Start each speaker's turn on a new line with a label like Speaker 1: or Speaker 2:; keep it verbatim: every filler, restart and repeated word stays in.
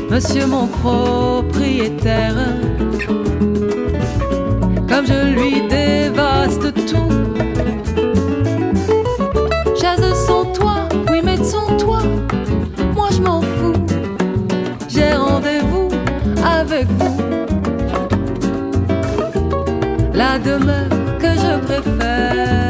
Speaker 1: monsieur mon propriétaire. Comme je lui dévaste tout. Chaise son toit, oui mais de son toit, moi je m'en fous. J'ai rendez-vous avec vous. La demeure que je préfère,